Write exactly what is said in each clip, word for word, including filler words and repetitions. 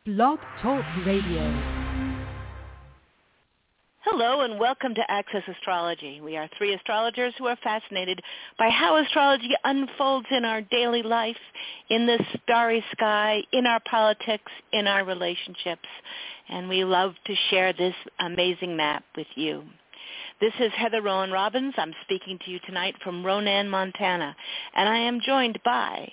Blog Talk Radio. Hello and welcome to Access Astrology. We are three astrologers who are fascinated by how astrology unfolds in our daily life, in the starry sky, in our politics, in our relationships, and we love to share this amazing map with you. This is Heather Rowan Robbins. I'm speaking to you tonight from Ronan, Montana, and I am joined by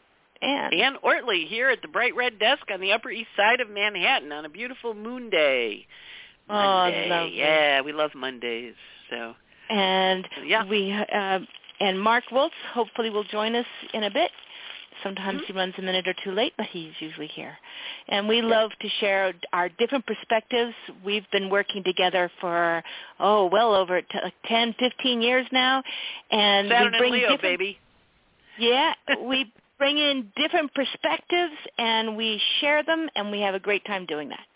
Anne. Anne Ortley here at the Bright Red Desk on the Upper East Side of Manhattan on a beautiful moon day. Monday. Oh, lovely. Yeah, we love Mondays. So, and yeah. we uh, and Mark Woltz hopefully will join us in a bit. Sometimes mm-hmm. he runs a minute or two late, but he's usually here. And we love to share our different perspectives. We've been working together for, oh, well over t- ten, fifteen years now. And Saturn we bring and Leo, different, baby. Yeah, we bring in different perspectives, and we share them, and we have a great time doing that.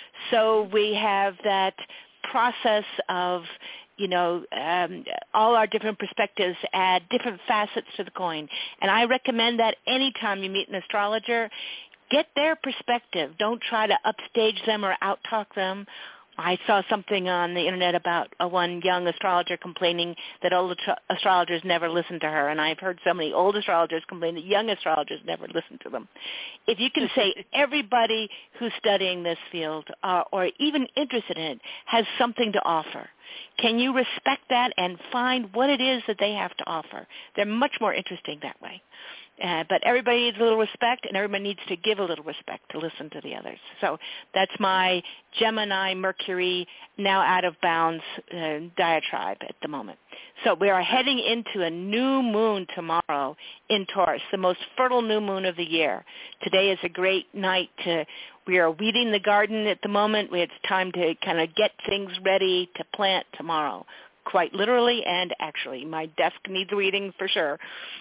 So we have that process of, you know, um, all our different perspectives add different facets to the coin. And I recommend that anytime you meet an astrologer, get their perspective. Don't try to upstage them or out-talk them. I saw something on the Internet about a one young astrologer complaining that old astro- astrologers never listen to her, and I've heard so many old astrologers complain that young astrologers never listen to them. If you can say everybody who's studying this field uh, or even interested in it has something to offer, can you respect that and find what it is that they have to offer? They're much more interesting that way. Uh, but everybody needs a little respect, and everybody needs to give a little respect to listen to the others. So that's my Gemini, Mercury, now out of bounds uh, diatribe at the moment. So we are heading into a new moon tomorrow in Taurus, the most fertile new moon of the year. Today is a great night to, we are weeding the garden at the moment. It's time to kind of get things ready to plant tomorrow, quite literally and actually. My desk needs weeding for sure.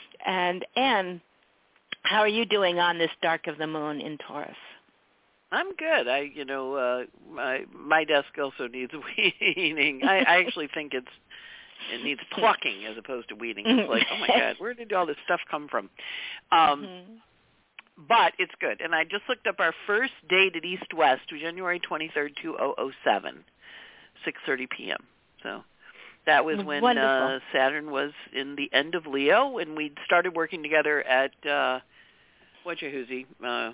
And Anne, how are you doing on this dark of the moon in Taurus? I'm good. I, you know, uh, my my desk also needs weeding. I, I actually think it's it needs plucking as opposed to weeding. It's like, oh my God, where did all this stuff come from? Um, mm-hmm. But it's good. And I just looked up our first date at East West, January twenty-third, two thousand seven, six thirty p.m. So. That was when uh, Saturn was in the end of Leo, and we'd started working together at uh, Wajahoozy uh,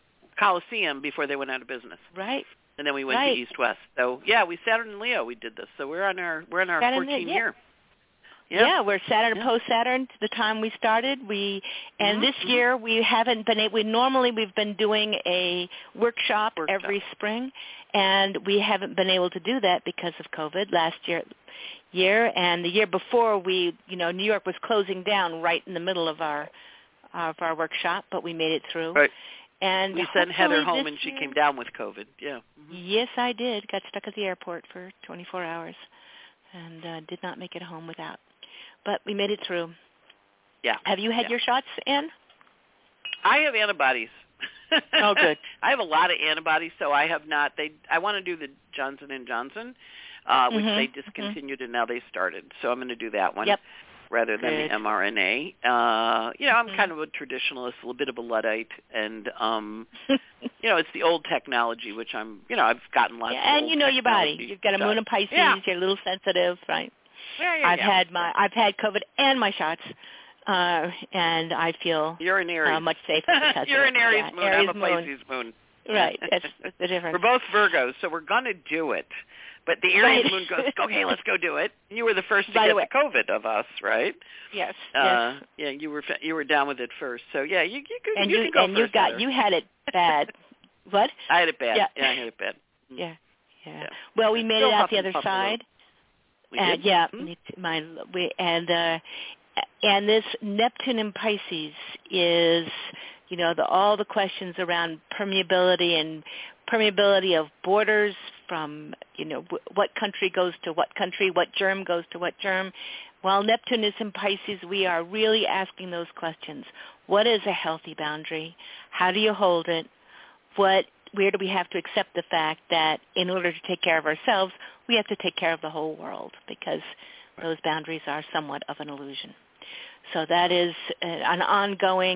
Coliseum before they went out of business. Right. And then we went right. to East West. So yeah, we Saturn and Leo. We did this. So we're on our we're on our fourteenth yeah. year. Yeah. yeah, we're Saturn yeah. post Saturn. The time we started, we and mm-hmm. this year we haven't been. We normally we've been doing a workshop, workshop every spring, and we haven't been able to do that because of COVID last year. year and the year before we you know New York was closing down right in the middle of our of our workshop, but we made it through. Right. And we sent Heather home and she year, came down with COVID. Yeah. Mm-hmm. Yes, I did. Got stuck at the airport for twenty-four hours and uh, did not make it home without. But we made it through. Yeah. Have you had yeah. your shots, Anne? I have antibodies. Oh, good. I have a lot of antibodies, so I have not. They I want to do the Johnson and Johnson. Uh, which mm-hmm. they discontinued mm-hmm. and now they started. So I'm going to do that one yep. rather than Good. the mRNA. Uh, you know, I'm mm-hmm. kind of a traditionalist, a little bit of a Luddite, and, um, you know, it's the old technology, which I'm, you know, I've gotten lots yeah, of and old you know your body. technology You've got a shots. moon in Pisces. Yeah. You're a little sensitive, right? Yeah, yeah, I've yeah. had my, I've had COVID and my shots, uh, and I feel You're an Aries. Uh, much safer because You're of an Aries yeah, moon. Aries I'm a moon. Pisces moon. Right, that's the difference. We're both Virgos, so we're going to do it. But the Aries right. moon goes, okay, let's go do it. You were the first to By get the, the COVID of us, right? Yes. Uh, yes. Yeah, you were you were down with it first. So yeah, you you, could, and you, you can go and first, you got Heather. you had it bad. What? I had it bad. Yeah, yeah I had it bad. Yeah. yeah. Yeah. Well, we made Still it out the and other side. We uh, did? Yeah. Mm-hmm. My we and uh, and this Neptune in Pisces is, you know, the all the questions around permeability and permeability of borders from, you know, w- what country goes to what country, what germ goes to what germ. While Neptune is in Pisces, we are really asking those questions. What is a healthy boundary? How do you hold it? What, where do we have to accept the fact that in order to take care of ourselves, we have to take care of the whole world because those boundaries are somewhat of an illusion. So that is an ongoing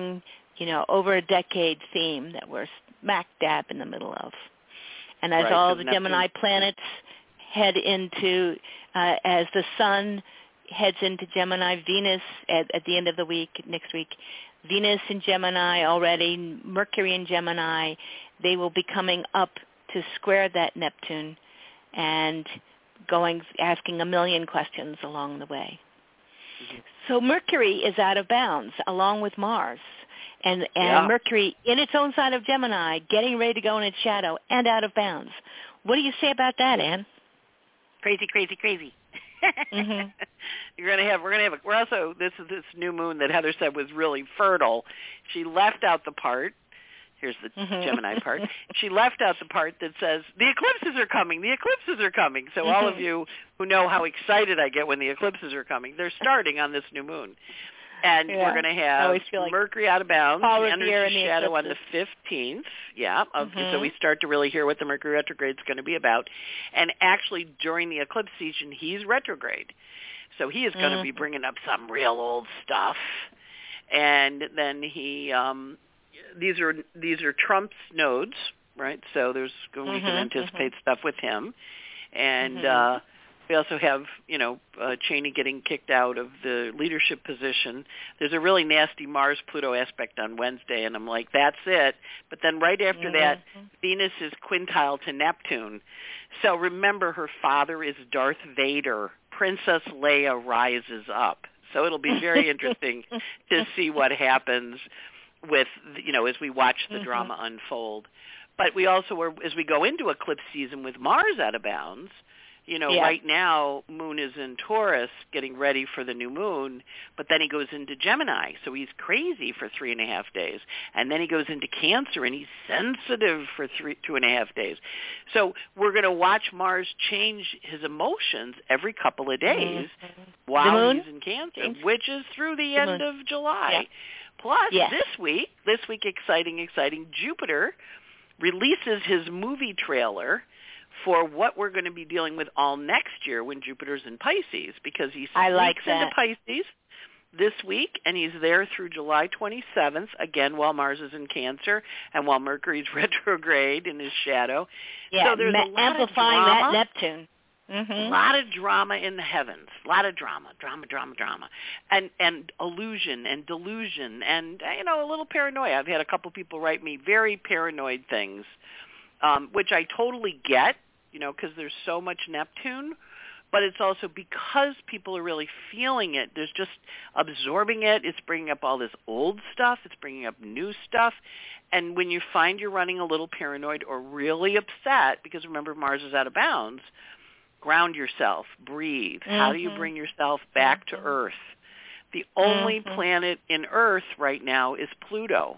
you know, over a decade theme that we're smack dab in the middle of. And as right, all the Neptune. Gemini planets head into, uh, as the sun heads into Gemini, Venus at, at the end of the week, next week, Venus in Gemini already, Mercury in Gemini, they will be coming up to square that Neptune and going, asking a million questions along the way. Mm-hmm. So Mercury is out of bounds along with Mars. And, and yeah. Mercury in its own side of Gemini, getting ready to go in its shadow and out of bounds. What do you say about that, Anne? Crazy, crazy, crazy. Mm-hmm. You're gonna have. We're gonna have. A, we're also. This is this new moon that Heather said was really fertile. She left out the part. Here's the mm-hmm. Gemini part. She left out the part that says the eclipses are coming. The eclipses are coming. So mm-hmm. all of you who know how excited I get when the eclipses are coming, they're starting on this new moon. And yeah. we're going to have like Mercury out of bounds, the energy shadow on the fifteenth. Yeah, of, mm-hmm. so we start to really hear what the Mercury retrograde is going to be about. And actually, during the eclipse season, he's retrograde. So he is going mm-hmm. to be bringing up some real old stuff. And then he, um, these are these are Trump's nodes, right? So there's mm-hmm. we can anticipate mm-hmm. stuff with him. And mm-hmm. uh we also have, you know, uh, Cheney getting kicked out of the leadership position. There's a really nasty Mars-Pluto aspect on Wednesday, and I'm like, that's it. But then right after mm-hmm. that, Venus is quintile to Neptune. So remember, her father is Darth Vader. Princess Leia rises up. So it'll be very interesting to see what happens with, you know, as we watch the mm-hmm. drama unfold. But we also, are, as we go into eclipse season with Mars out of bounds, you know, yeah. right now, Moon is in Taurus getting ready for the new moon, but then he goes into Gemini, so he's crazy for three and a half days. And then he goes into Cancer, and he's sensitive for three, two and a half days. So we're going to watch Mars change his emotions every couple of days mm-hmm. while he's in Cancer, Change. which is through the, the end moon. of July. Yeah. Plus, yes. this week, this week, exciting, exciting, Jupiter releases his movie trailer for what we're going to be dealing with all next year when Jupiter's in Pisces, because he sneaks I like into Pisces this week, and he's there through July twenty-seventh, again, while Mars is in Cancer and while Mercury's retrograde in his shadow. Yeah, so there's ma- a lot amplifying of drama, that Neptune. Mm-hmm. A lot of drama in the heavens, a lot of drama, drama, drama, drama, and and illusion and delusion and, you know, a little paranoia. I've had a couple people write me very paranoid things, um, which I totally get, you know, because there's so much Neptune, but it's also because people are really feeling it. There's just absorbing it. It's bringing up all this old stuff. It's bringing up new stuff. And when you find you're running a little paranoid or really upset, because remember, Mars is out of bounds, ground yourself, breathe. Mm-hmm. How do you bring yourself back mm-hmm. to Earth? The only mm-hmm. planet in Earth right now is Pluto.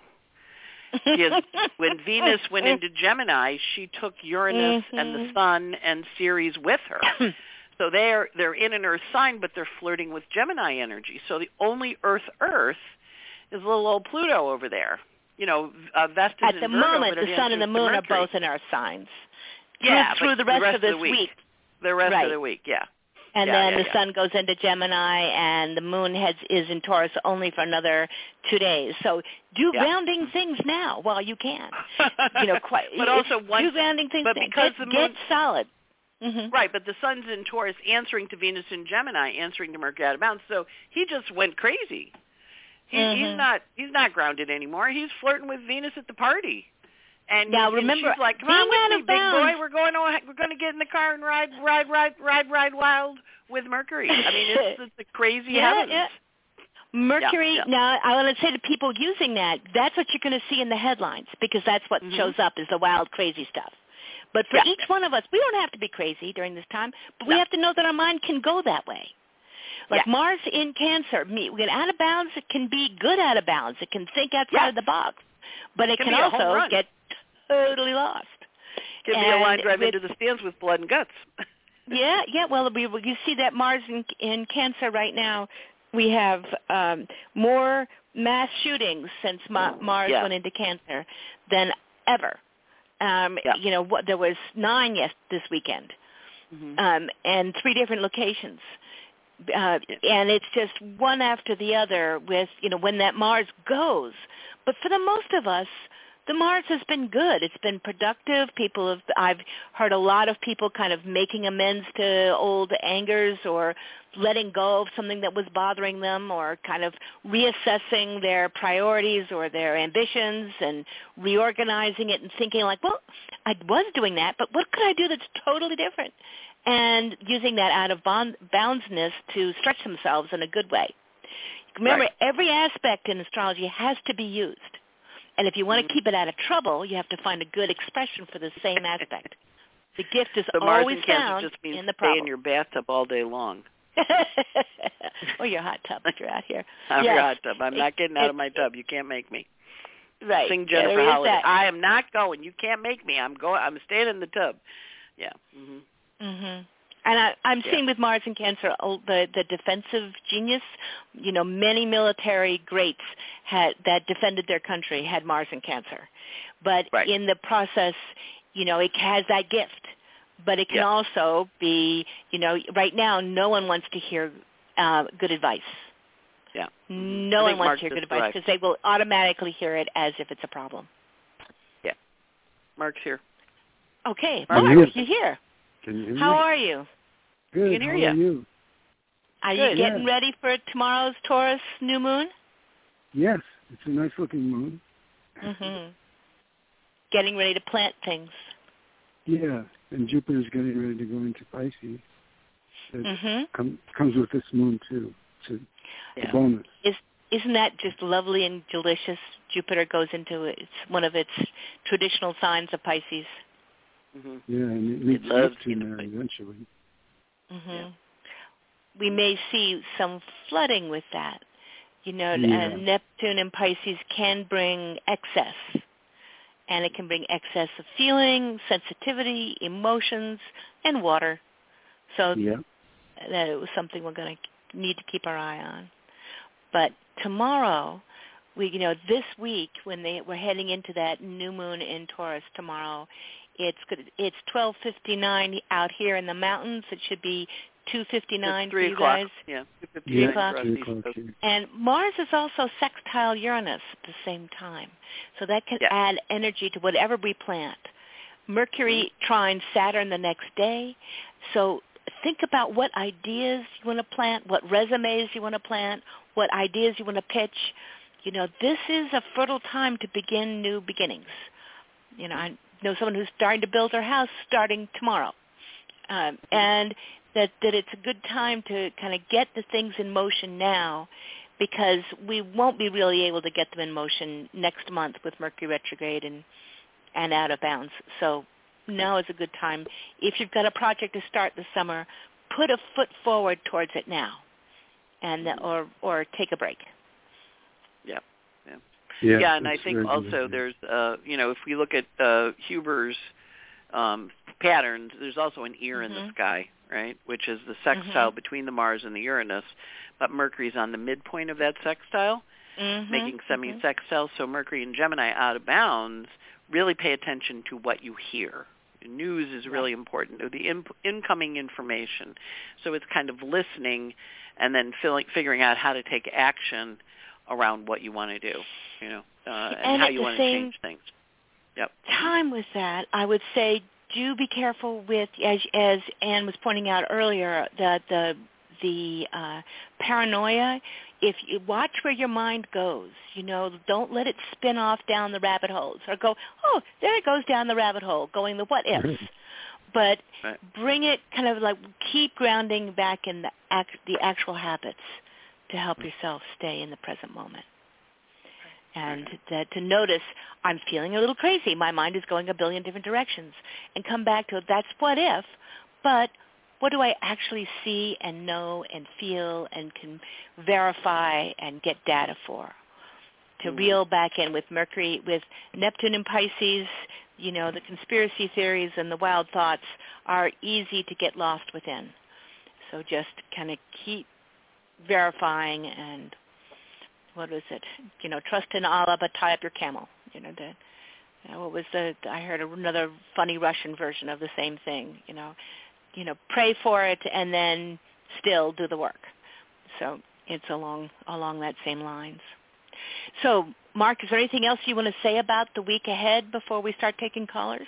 Because when Venus went into Gemini, she took Uranus mm-hmm. and the Sun and Ceres with her. So they're they're in an Earth sign, but they're flirting with Gemini energy. So the only Earth Earth is little old Pluto over there. You know, uh, Vesta's At in the Virgo, moment, but the Sun and the Moon are both in Earth signs. Yeah, through, through the rest, the rest of this of the week. week. The rest right. of the week, yeah. And yeah, then yeah, the yeah. Sun goes into Gemini, and the Moon heads is in Taurus only for another two days. So do yeah. grounding things now while you can. You know, quite. But also once, do grounding things. But now. because get, the moon, get solid. Mm-hmm. Right, but the Sun's in Taurus, answering to Venus in Gemini, answering to Mercury out of bounds. So he just went crazy. He, mm-hmm. He's not. He's not grounded anymore. He's flirting with Venus at the party. And now he, remember, she's like, "Come on with me, big boy. We're going on. We're going to get in the car and ride, ride, ride, ride, ride wild with Mercury." I mean, it's, it's a crazy yeah, heavens. Yeah. Mercury. Yeah, yeah. Now, I want to say to people using that, that's what you're going to see in the headlines, because that's what mm-hmm. shows up is the wild, crazy stuff. But for yeah. each one of us, we don't have to be crazy during this time, but we no. have to know that our mind can go that way. Like yeah. Mars in Cancer, we get out of bounds. It can be good out of bounds. It can think outside yeah. of the box, but it, it can, can also get totally lost. It can be a line drive with, into the stands with blood and guts. yeah, yeah. Well, we, you see that Mars in, in Cancer right now. We have um, more mass shootings since Ma- Mars yeah. went into Cancer than ever. Um, yeah. You know, what, there was nine yes this weekend, mm-hmm. um, and three different locations. Uh, and it's just one after the other with, you know, when that Mars goes. But for the most of us, the Mars has been good. It's been productive. People have, I've heard a lot of people kind of making amends to old angers or letting go of something that was bothering them or kind of reassessing their priorities or their ambitions and reorganizing it and thinking like, well, I was doing that, but what could I do that's totally different? And using that out of bond, boundsness to stretch themselves in a good way. Remember, Right. every aspect in astrology has to be used. And if you want to keep it out of trouble, you have to find a good expression for the same aspect. The gift is So Mars always in Cancer found just means in the stay problem. in your bathtub all day long. Or your hot tub if you're out here. I'm yes. your hot tub. I'm not getting out it, of my tub. You can't make me. Right. Sing Yeah, Jennifer there is Holiday. that. I am not going. You can't make me. I'm going. I'm staying in the tub. Yeah. Mhm. Mhm. And I, I'm Yeah. seeing with Mars in Cancer oh, the the defensive genius. You know, many military greats had that defended their country had Mars in Cancer, but Right. in the process, you know, it has that gift. But it can Yeah. also be, you know, right now no one wants to hear uh, good advice. Yeah. Mm-hmm. No I one think wants Mark to hear good just advice arrived. because they will automatically hear it as if it's a problem. Yeah. Mark's here. Okay, Mark, Mark, you're here. Can you hear me? How are you? Good. can hear How ya. are you? Are Good, you getting yeah. ready for tomorrow's Taurus new moon? Yes, it's a nice looking moon. Mm-hmm. Getting ready to plant things. Yeah, and Jupiter's getting ready to go into Pisces. It Mm-hmm. com- comes with this moon too. It's a, Yeah. a bonus. Is isn't that just lovely and delicious? Jupiter goes into it. It's one of its traditional signs of Pisces. Mhm. Yeah, and it meets loves Neptune being there in eventually. Mm-hmm. Yeah. We may see some flooding with that. You know, Yeah. and Neptune and Pisces can bring excess. And it can bring excess of feeling, sensitivity, emotions, and water. So Yeah. that it was something we're going to need to keep our eye on. But tomorrow, we, you know, this week when they we're heading into that new moon in Taurus tomorrow, it's good, it's twelve fifty-nine out here in the mountains. It should be two fifty-nine It's for three you o'clock. guys. Yeah. Two Yeah, fifty-nine o'clock. for us three East o'clock Coast. here. And Mars is also sextile Uranus at the same time. So that can Yeah. add energy to whatever we plant. Mercury Mm-hmm. trines Saturn the next day. So think about what ideas you want to plant, what resumes you want to plant, what ideas you want to pitch. You know, this is a fertile time to begin new beginnings. You know, I know someone who's starting to build her house starting tomorrow. Um, and that, that it's a good time to kind of get the things in motion now, because we won't be really able to get them in motion next month with Mercury retrograde and, and out of bounds. So now is a good time. If you've got a project to start this summer, put a foot forward towards it now, and or or take a break. Yeah. Yeah. Yeah, Yeah, and I it's think very also good. there's, uh, you know, if we look at uh, Huber's um, patterns, there's also an ear in the Mhm. sky, right, which is the sextile Mhm. between the Mars and the Uranus, but Mercury's on the midpoint of that sextile, Mhm. making Mhm. semi-sextile. So Mercury and Gemini out of bounds, really pay attention to what you hear. News is really important, or the in- incoming information. So it's kind of listening and then feeling, figuring out how to take action around what you want to do, you know, uh, and, And how at you the want to same change things. Yep. time with that, I would say do be careful with, as as Anne was pointing out earlier, the the the uh, paranoia. If you watch where your mind goes, you know, don't let it spin off down the rabbit holes or go, oh, there it goes down the rabbit hole, going the what ifs. But Right. bring it kind of like keep grounding back in the act, the actual habits to help yourself stay in the present moment. And that to notice, I'm feeling a little crazy. My mind is going a billion different directions. And come back to, that's what if, but what do I actually see and know and feel and can verify and get data for? To Mm. reel back in with Mercury, with Neptune and Pisces, you know, the conspiracy theories and the wild thoughts are easy to get lost within. So just kind of keep verifying and what was it? You know, trust in Allah, but tie up your camel. You know, the, you know, what was the? I heard another funny Russian version of the same thing. You know, you know, pray for it and then still do the work. So it's along along that same lines. So Mark, is there anything else you want to say about the week ahead before we start taking callers?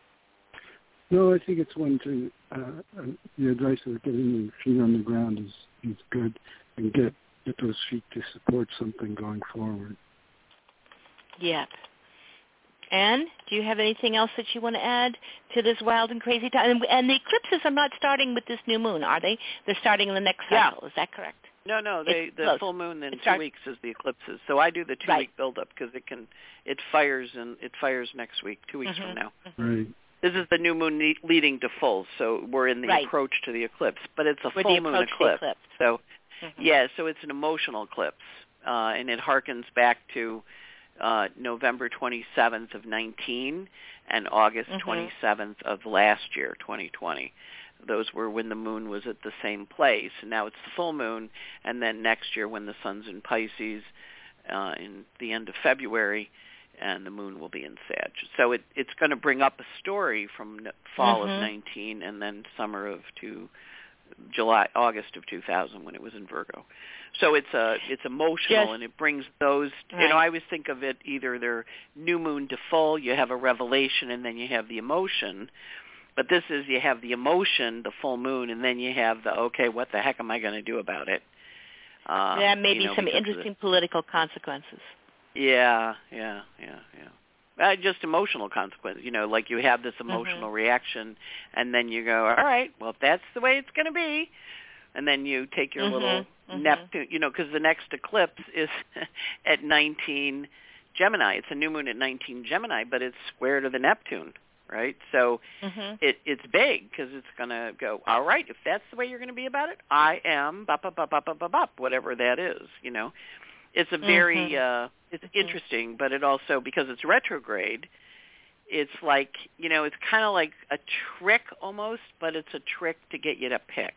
No, I think it's one to, uh, uh, the advice of getting your feet on the ground is, is good, and get, get those feet to support something going forward. Yep. Anne, do you have anything else that you want to add to this wild and crazy time? And, and the eclipses are not starting with this new moon, are they? They're starting in the next cycle. Yeah. Is that correct? No, no. They, the close. full moon in It two starts, weeks is the eclipses. So I do the two right. week build up because it can it fires and it fires next week, two weeks mm-hmm. from now. Right. This is the new moon ne- leading to full, so we're in the right. approach to the eclipse. But it's a we're full the moon approach eclipse. To the eclipse. So mm-hmm. yeah, so it's an emotional eclipse, uh, and it harkens back to uh, November twenty-seventh of nineteen and August mm-hmm. twenty-seventh of last year, twenty twenty. Those were when the moon was at the same place. And now it's the full moon, and then next year when the sun's in Pisces uh, in the end of February, and the moon will be in Sag. So it, it's going to bring up a story from fall mm-hmm. of nineteen and then summer of two, July, August of two thousand when it was in Virgo. So it's a it's emotional, Just, and it brings those. Right. You know, I always think of it either they're new moon to full, you have a revelation, and then you have the emotion. But this is you have the emotion, the full moon, and then you have the okay, what the heck am I going to do about it? Uh, there may be you know, some interesting the, political consequences. Yeah, yeah, yeah, yeah. Uh, just emotional consequences. You know, like you have this emotional mm-hmm. reaction, and then you go, all right, well, if that's the way it's going to be, and then you take your mm-hmm. little mm-hmm. Neptune, you know, because the next eclipse is at nineteen Gemini. It's a new moon at nineteen Gemini, but it's square to the Neptune, right? So mm-hmm. it, it's big because it's going to go, all right, if that's the way you're going to be about it, I am, bop, bop, bop, bop, bop, bop, bop, whatever that is, you know. It's a very, mm-hmm. uh, it's mm-hmm. interesting, but it also, because it's retrograde, it's like, you know, it's kind of like a trick almost, but it's a trick to get you to pick,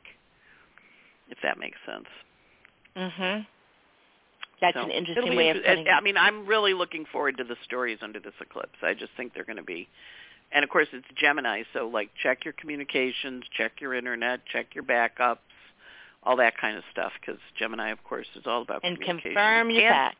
if that makes sense. Mm-hmm. That's so an interesting way inter- of putting it. I mean, I'm really looking forward to the stories under this eclipse. I just think they're going to be, and of course it's Gemini, so like check your communications, check your internet, check your backups, all that kind of stuff, because Gemini, of course, is all about and communication. confirm your and, facts.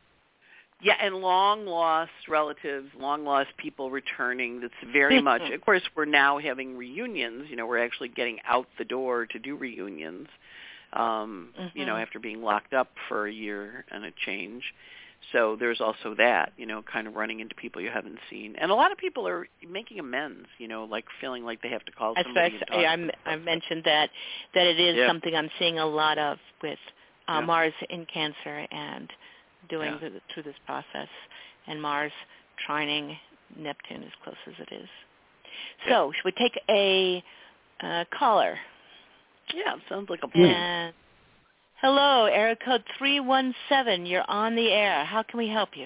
Yeah, and long-lost relatives, long-lost people returning. That's very much, of course, we're now having reunions. You know, we're actually getting out the door to do reunions, um, mm-hmm. you know, after being locked up for a year and a change. So there's also that, you know, kind of running into people you haven't seen. And a lot of people are making amends, you know, like feeling like they have to call That's somebody. what I, yeah, I'm, I mentioned that, that it is yep. something I'm seeing a lot of with uh, yep. Mars in Cancer and doing yeah. the, through this process, and Mars trining Neptune as close as it is. So yep. should we take a uh, caller? Yeah, sounds like a plan. And hello, area code three one seven. You're on the air. How can we help you?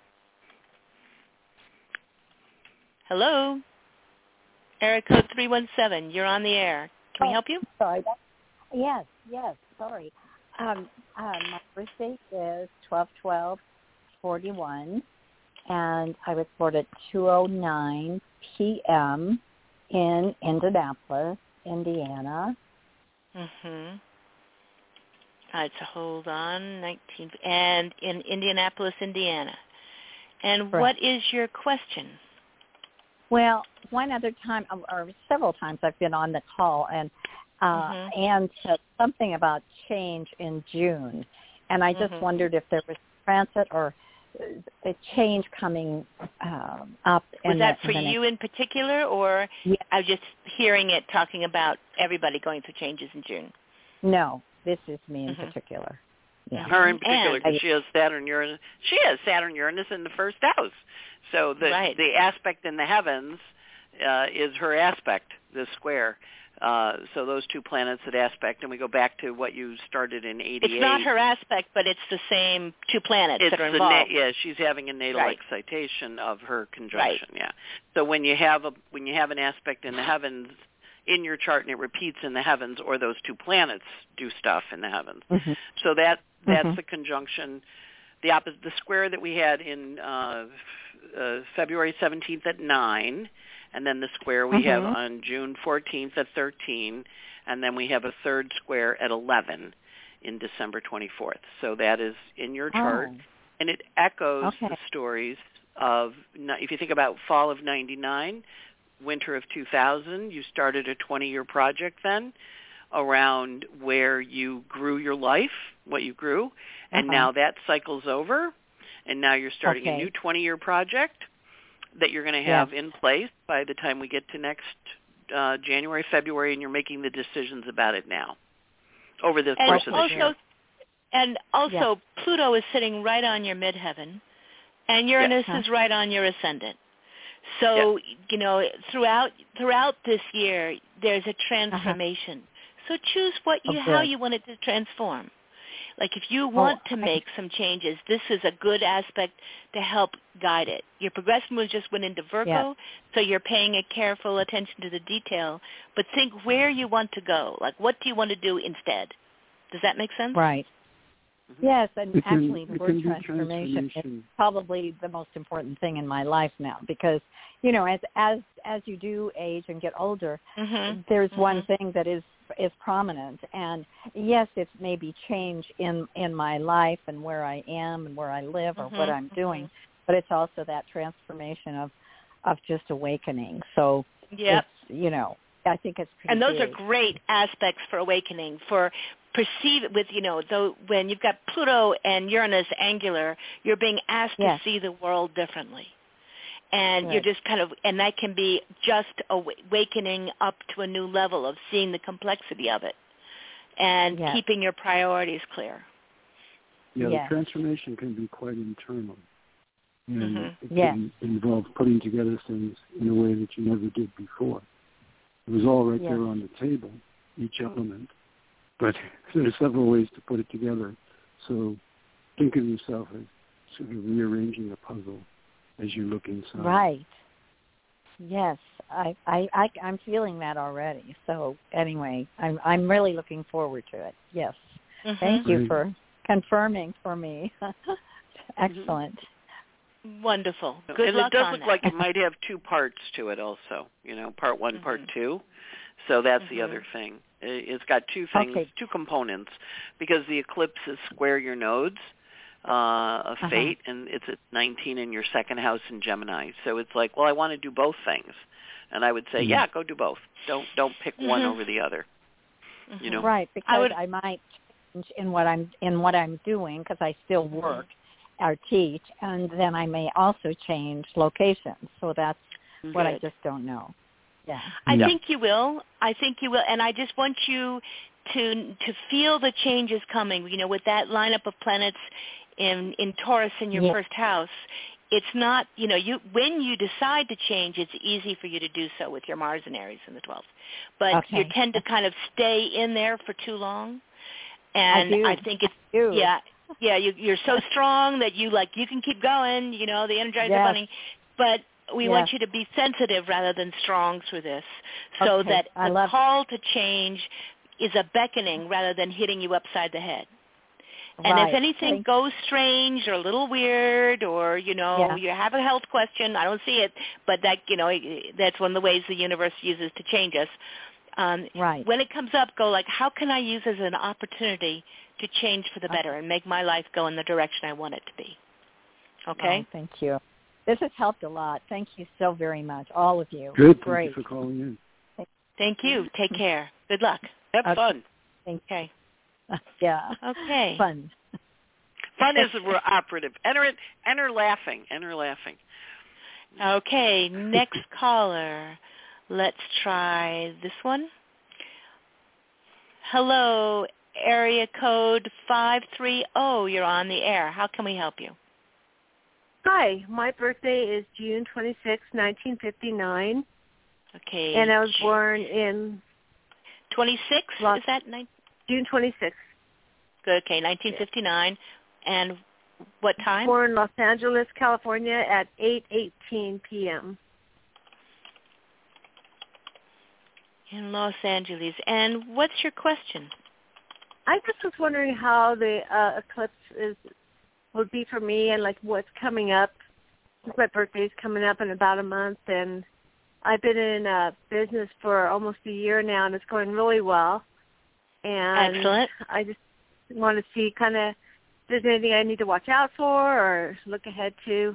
Hello, area code three one seven. You're on the air. Can we help you? Sorry. Yes, yes. Sorry. Um, um, my birthday is twelve twelve forty-one, and I was born at two oh nine p.m. in Indianapolis, Indiana. Mm-hmm. Uh, so hold on, nineteen, and in Indianapolis, Indiana. And Correct. What is your question? Well, one other time, or several times I've been on the call, and uh, mm-hmm. Anne said something about change in June, and I just mm-hmm. wondered if there was transit or a change coming um, up. Was in that the, for in the you in particular, or yeah. I was just hearing it talking about everybody going through changes in June? No, this is me in mm-hmm. particular. Yeah. Her in particular, And, because she has Saturn Uranus. She has Saturn Uranus in the first house. So the right. the aspect in the heavens uh, is her aspect, the square. Uh, so those two planets at aspect, and we go back to what you started in eighty-eight. It's not her aspect, but it's the same two planets it's that are the involved. Na- yeah, she's having a natal right. excitation of her conjunction. Right. Yeah. So when you have a when you have an aspect in the heavens in your chart and it repeats in the heavens, or those two planets do stuff in the heavens. Mm-hmm. So that that's mm-hmm. the conjunction. The opposite, the square that we had in uh, uh, February seventeenth at nine, and then the square we mm-hmm. have on June fourteenth at thirteen, and then we have a third square at eleven in December twenty-fourth. So that is in your chart. Oh. and it echoes Okay. the stories of, if you think about fall of ninety-nine, winter of two thousand, you started a twenty-year project then around where you grew your life, what you grew, and Uh-huh. now that cycle's over, and now you're starting Okay. a new twenty-year project that you're going to have Yes. in place by the time we get to next uh, January, February, and you're making the decisions about it now over the And course of this also, year. and also, Pluto is sitting right on your midheaven, and Uranus Yes. is right on your ascendant. So, you know, throughout throughout this year, there's a transformation. So choose what you Oh, how good. you want it to transform. Like if you want to I- make some changes, this is a good aspect to help guide it. Your progressive moves just went into Virgo, Yes. so you're paying a careful attention to the detail. But think where you want to go. Like what do you want to do instead? Does that make sense? Right. Mhm. Yes, and It can- actually the it word can be transformation is transformation. probably the most important thing in my life now because, you know, as as as you do age and get older, Mm-hmm. there's one Mhm. thing that is is prominent, and yes, it's maybe change in in my life and where I am and where I live or what Mhm, I'm doing, but it's also that transformation of of just awakening. So Yep. it's, you know, I think it's pretty And those big. are great aspects for awakening, for perceive it with, you know, though when you've got Pluto and Uranus angular, you're being asked Yes. to see the world differently. And Right. you're just kind of, and that can be just awakening up to a new level of seeing the complexity of it and Yes. keeping your priorities clear. Yeah, Yes. the transformation can be quite internal. And Mhm. it Yes. can involve putting together things in a way that you never did before. It was all right Yes. there on the table, each element. But there are several ways to put it together. So think of yourself as sort of rearranging a puzzle as you look inside. Right. Yes, I, I, I, I'm feeling that already. So anyway, I'm, I'm really looking forward to it. Yes. Mhm. Thank you Great. for confirming for me. Excellent. Wonderful. Good and luck it does on look that. like it might have two parts to it also, you know, part one, Mhm. part two. So that's the Mhm. other thing. I- It's got two things, Okay. two components, because the eclipse is square your nodes uh, of Uh-huh. fate, and it's at nineteen in your second house in Gemini. So it's like, well, I want to do both things. And I would say, Mhm. yeah, go do both. Don't don't pick one Mhm. over the other. Mhm. You know? Right, because I, would- might change in what I'm in what I'm doing because I still work or teach, and then I may also change locations. So that's what I Good. just don't know. Yeah. I Yeah. think you will. I think you will, and I just want you to to feel the changes coming. You know, with that lineup of planets in in Taurus in your Yeah. first house, it's not. You know, you when you decide to change, it's easy for you to do so with your Mars and Aries in the twelfth. But Okay. you tend to kind of stay in there for too long, and I do. I think it's I do. yeah. Yeah, you, you're so strong that you like you can keep going. You know, the Energizer Yes. Bunny, but we Yes. want you to be sensitive rather than strong through this, so Okay. that I the love call to change is a beckoning rather than hitting you upside the head. And Right. if anything Thank- goes strange or a little weird, or you know Yeah. you have a health question, I don't see it, but that you know that's one of the ways the universe uses to change us. Um, Right. When it comes up, go like, how can I use as an opportunity to change for the better and make my life go in the direction I want it to be? Okay? Oh, thank you. This has helped a lot. Thank you so very much, all of you. Good. Thank Great. you for calling in. Thank you. Take care. Good luck. Have Okay. fun. Okay. Yeah. Okay. Fun. Fun is the word operative. Enter it. Enter laughing. Enter laughing. Okay. Next caller. Let's try this one. Hello, area code five three zero. You're on the air. How can we help you? Hi, my birthday is June twenty-sixth, nineteen fifty-nine, Okay. and I was born in twenty-six? Los- Is that nine? June twenty-sixth. Good. Okay, nineteen fifty-nine. And what time? Born in Los Angeles, California at eight eighteen p.m. In Los Angeles. And what's your question? I just was wondering how the uh, eclipse is would be for me, and like what's coming up. My birthday's coming up in about a month, and I've been in uh, business for almost a year now, and it's going really well. And Excellent. I just want to see kind of there's anything I need to watch out for or look ahead to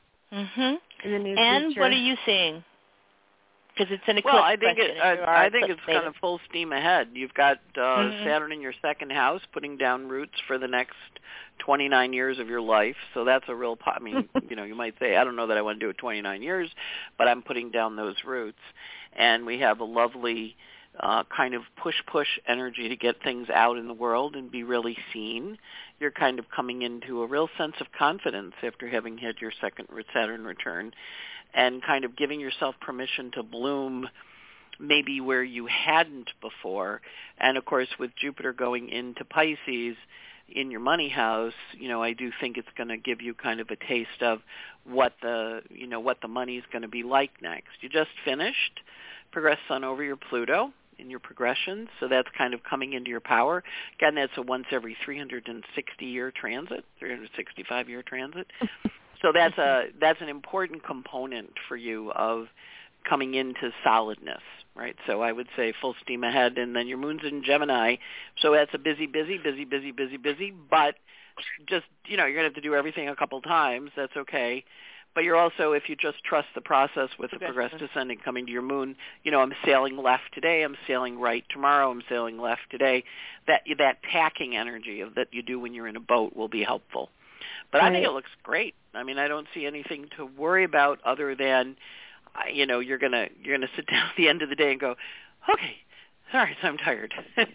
Mhm. in the near and future. what are you seeing? Because it's an eclipse Well, I think question, it. and you are I, I think it's eclipse kind of full steam ahead. You've got uh, Mhm. Saturn in your second house, putting down roots for the next twenty-nine years of your life. So that's a real. Po- I mean, you know, you might say, I don't know that I want to do it twenty-nine years, but I'm putting down those roots, and we have a lovely uh, kind of push-push energy to get things out in the world and be really seen. You're kind of coming into a real sense of confidence after having had your second Saturn return, and kind of giving yourself permission to bloom maybe where you hadn't before. And, of course, with Jupiter going into Pisces in your money house, you know, I do think it's going to give you kind of a taste of what the, you know, what the money is going to be like next. You just finished Progress Sun over your Pluto in your progressions, so that's kind of coming into your power. Again, that's a once every three hundred sixty year transit, three hundred sixty-five year transit. So that's a that's an important component for you of coming into solidness, right? So I would say full steam ahead, and then your moon's in Gemini, so that's a busy, busy, busy, busy, busy, busy, but just, you know, you're going to have to do everything a couple times. That's okay. But you're also, if you just trust the process with the progress descending coming to your moon, you know, I'm sailing left today, I'm sailing right tomorrow, I'm sailing left today. That that tacking energy of that you do when you're in a boat will be helpful. But right. I think it looks great. I mean, I don't see anything to worry about other than, you know, you're gonna you're gonna sit down at the end of the day and go, okay, sorry, so I'm tired.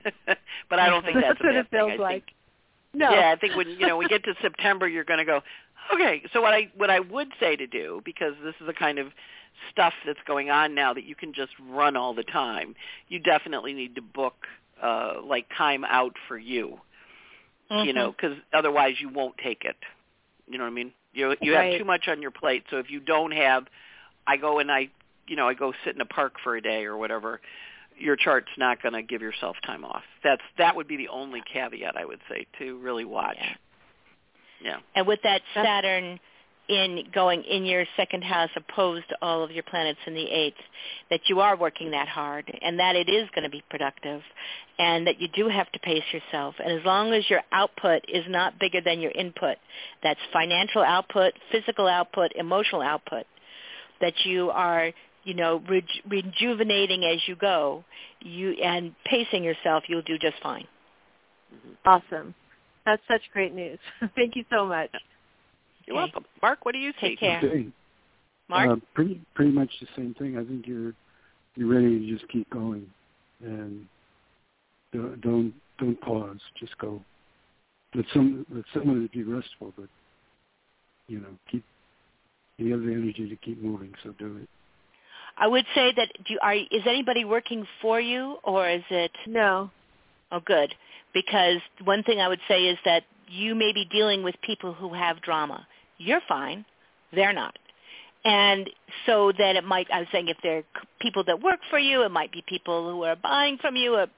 But I don't think that's, that's a what bad it feels thing. I like. think, no. Yeah, I think when you know we get to September, you're going to go, okay. So what I what I would say to do, because this is the kind of stuff that's going on now that you can just run all the time, you definitely need to book uh, like time out for you. Mm-hmm. You know, because otherwise you won't take it. You know what I mean? You you right. have too much on your plate. So if you don't have, I go and I, you know, I go sit in a park for a day or whatever, your chart's not going to give yourself time off. That's that would be the only caveat I would say to really watch. Yeah. yeah. And with that Saturn in going in your second house opposed to all of your planets in the eighth, that you are working that hard and that it is going to be productive and that you do have to pace yourself. And as long as your output is not bigger than your input, that's financial output, physical output, emotional output, that you are, you know, reju- rejuvenating as you go, you and pacing yourself, you'll do just fine. Awesome. That's such great news. Thank you so much. You're okay. welcome. Mark, what do you Take see? care. Okay. Mark? Uh, pretty pretty much the same thing. I think you're you're ready to just keep going, and don't don't, don't pause. Just go. Let some let some of it be restful, but you know, keep. You have the energy to keep moving, so do it. I would say that do you, are is anybody working for you, or is it? No. Oh, good. Because one thing I would say is that you may be dealing with people who have drama. You're fine. They're not. And so that it might, I was saying if they're people that work for you, it might be people who are buying from you or,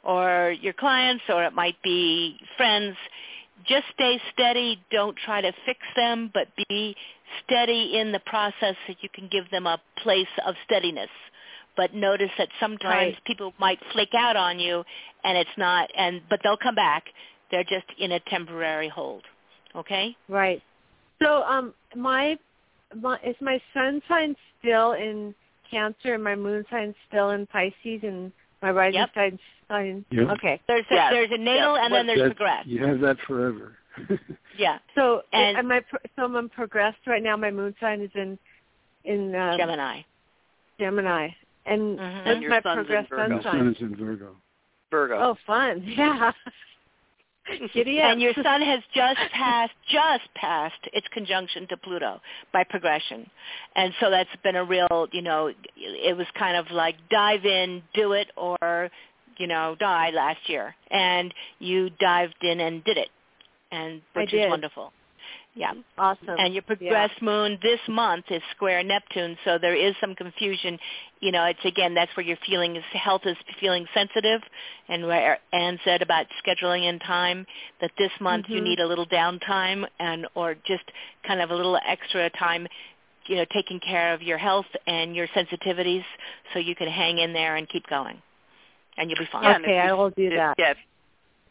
or your clients, or it might be friends. Just stay steady. Don't try to fix them, but be steady in the process so you can give them a place of steadiness. But notice that sometimes right. people might flake out on you, and it's not, and but they'll come back. They're just in a temporary hold. Okay? Right. So, um, my, my is my sun sign still in Cancer, and my moon sign still in Pisces, and my rising yep. sign sign. Yep. Okay. There's a, yes. there's a natal, yes. and then there's that, progress. You have that forever. Yeah. So, and am I so I'm progressed right now? My moon sign is in in um, Gemini. Gemini. And mm-hmm. what's and your my sun's progress in sun Virgo. sign? Sun is in Virgo. Virgo. Oh, fun! Yeah. Giddy up. And your sun has just passed, just passed its conjunction to Pluto by progression, and so that's been a real, you know, it was kind of like dive in, do it, or, you know, die last year, and you dived in and did it, and which I did. is wonderful. Yeah. Awesome. And your progressed yeah. moon this month is square Neptune, so there is some confusion. You know, it's again, that's where your feeling is, health is feeling sensitive, and where Anne said about scheduling in time, that this month mm-hmm. you need a little downtime and or just kind of a little extra time, you know, taking care of your health and your sensitivities so you can hang in there and keep going. And you'll be fine. Yeah, okay, you, I will do if, that. Yeah, if,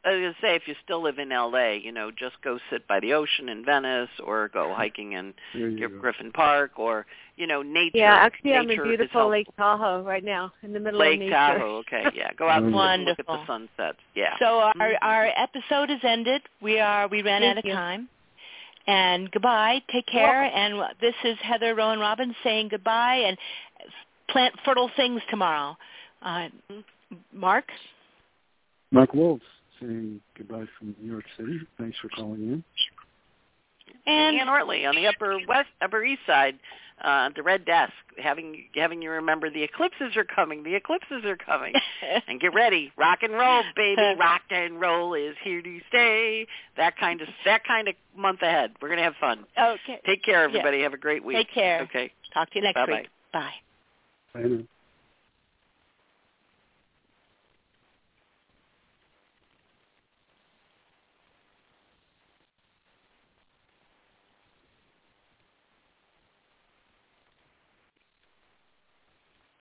I was going to say, if you still live in L A, you know, just go sit by the ocean in Venice, or go hiking in Griffin Park, or, you know, nature. Yeah, actually, nature I'm in beautiful Lake Tahoe right now, in the middle Lake of nature. Lake Tahoe, okay, yeah. Go out and Wonderful. look at the sunsets. Yeah. So our mm-hmm. our episode is ended. We are we ran Thank out of you. time. And goodbye. Take care. And this is Heather Rowan Robbins saying goodbye, and plant fertile things tomorrow. Uh, Mark? Mark Wolf saying goodbye from New York City. Thanks for calling in. And Ann Ortley on the Upper West, Upper East Side, uh, the Red Desk, having having you remember the eclipses are coming. The eclipses are coming, and get ready, rock and roll, baby, rock and roll is here to stay. That kind of that kind of month ahead. We're gonna have fun. Okay. Take care, everybody. Yeah. Have a great week. Take care. Okay. Talk to you next Bye-bye. week. Bye. Bye now.